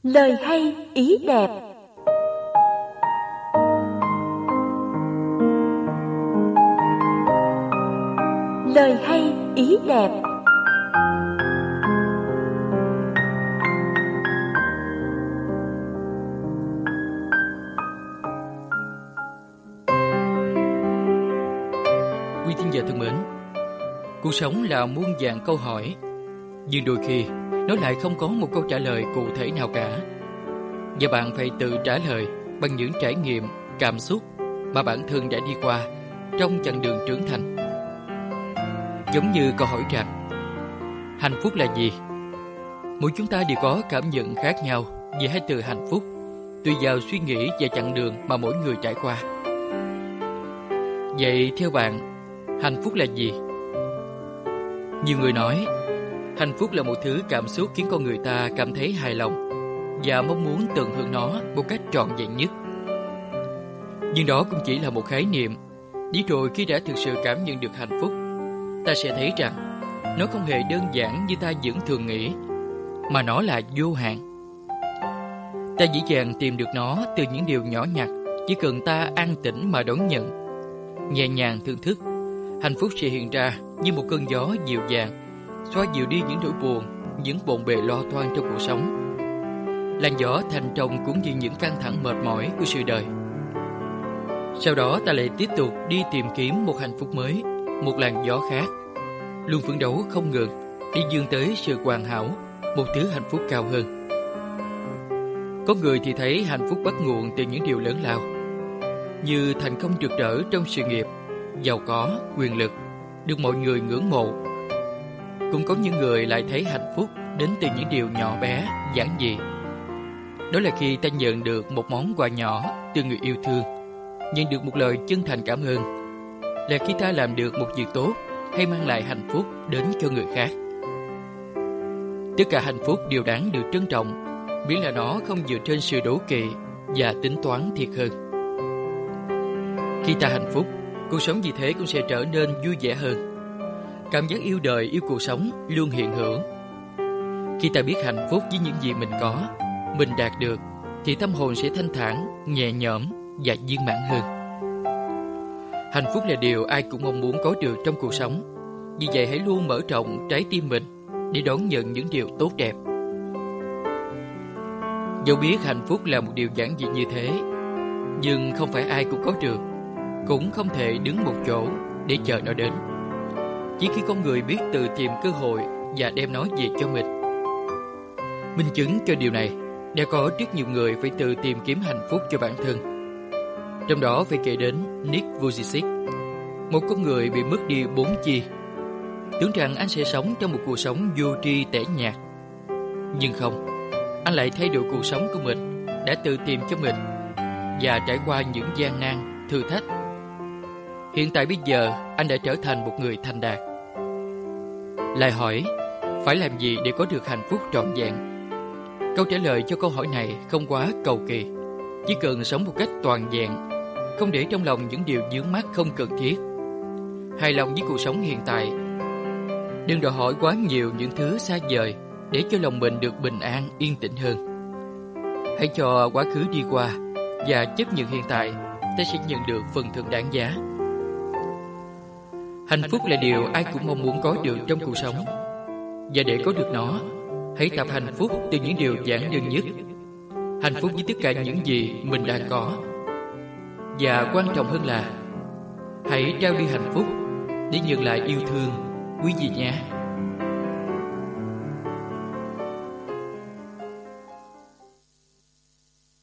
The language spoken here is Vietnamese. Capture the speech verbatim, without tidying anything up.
Lời hay ý đẹp. Lời hay ý đẹp. Quý thính giả thân mến, cuộc sống là muôn vàn câu hỏi, nhưng đôi khi nó lại không có một câu trả lời cụ thể nào cả, và bạn phải tự trả lời bằng những trải nghiệm, cảm xúc mà bản thân đã đi qua trong chặng đường trưởng thành. Giống như câu hỏi rằng, hạnh phúc là gì? Mỗi chúng ta đều có cảm nhận khác nhau về hai từ hạnh phúc, tùy vào suy nghĩ và chặng đường mà mỗi người trải qua. Vậy theo bạn, hạnh phúc là gì? Nhiều người nói, hạnh phúc là một thứ cảm xúc khiến con người ta cảm thấy hài lòng và mong muốn tận hưởng nó một cách trọn vẹn nhất. Nhưng đó cũng chỉ là một khái niệm. Đi rồi khi đã thực sự cảm nhận được hạnh phúc, ta sẽ thấy rằng nó không hề đơn giản như ta vẫn thường nghĩ, mà nó là vô hạn. Ta dễ dàng tìm được nó từ những điều nhỏ nhặt, chỉ cần ta an tĩnh mà đón nhận, nhẹ nhàng thưởng thức. Hạnh phúc sẽ hiện ra như một cơn gió dịu dàng, xoa dịu đi những nỗi buồn, những bộn bề lo toan trong cuộc sống. Làn gió thanh trong cũng như những căng thẳng mệt mỏi của sự đời. Sau đó ta lại tiếp tục đi tìm kiếm một hạnh phúc mới, một làn gió khác, luôn phấn đấu không ngừng đi vươn tới sự hoàn hảo, một thứ hạnh phúc cao hơn. Có người thì thấy hạnh phúc bắt nguồn từ những điều lớn lao, như thành công rực rỡ trong sự nghiệp, giàu có, quyền lực, được mọi người ngưỡng mộ. Cũng có những người lại thấy hạnh phúc đến từ những điều nhỏ bé, giản dị. Đó là khi ta nhận được một món quà nhỏ từ người yêu thương, nhận được một lời chân thành cảm ơn, là khi ta làm được một việc tốt hay mang lại hạnh phúc đến cho người khác. Tất cả hạnh phúc đều đáng được trân trọng, miễn là nó không dựa trên sự đố kỵ và tính toán thiệt hơn. Khi ta hạnh phúc, cuộc sống vì thế cũng sẽ trở nên vui vẻ hơn. Cảm giác yêu đời, yêu cuộc sống luôn hiện hữu. Khi ta biết hạnh phúc với những gì mình có, mình đạt được, thì tâm hồn sẽ thanh thản, nhẹ nhõm và viên mãn hơn. Hạnh phúc là điều ai cũng mong muốn có được trong cuộc sống. Vì vậy hãy luôn mở rộng trái tim mình để đón nhận những điều tốt đẹp. Dẫu biết hạnh phúc là một điều giản dị như thế, nhưng không phải ai cũng có được, cũng không thể đứng một chỗ để chờ nó đến. Chỉ khi con người biết tự tìm cơ hội và đem nó về cho mình. Minh chứng cho điều này, đã có rất nhiều người phải tự tìm kiếm hạnh phúc cho bản thân. Trong đó phải kể đến Nick Vujicic, một con người bị mất đi bốn chi. Tưởng rằng anh sẽ sống trong một cuộc sống vô tri tẻ nhạt. Nhưng không, anh lại thay đổi cuộc sống của mình, đã tự tìm cho mình và trải qua những gian nan, thử thách. Hiện tại bây giờ, anh đã trở thành một người thành đạt. Lại hỏi, phải làm gì để có được hạnh phúc trọn vẹn? Câu trả lời cho câu hỏi này không quá cầu kỳ. Chỉ cần sống một cách toàn vẹn, không để trong lòng những điều vướng mắc không cần thiết, hài lòng với cuộc sống hiện tại. Đừng đòi hỏi quá nhiều những thứ xa vời để cho lòng mình được bình an, yên tĩnh hơn. Hãy cho quá khứ đi qua và chấp nhận hiện tại, ta sẽ nhận được phần thưởng đáng giá. Hạnh phúc là điều ai cũng mong muốn có được trong cuộc sống. Và để có được nó, hãy tập hạnh phúc từ những điều giản đơn nhất. Hạnh phúc với tất cả những gì mình đang có. Và quan trọng hơn là hãy trao đi hạnh phúc để nhận lại yêu thương, quý vị nhé.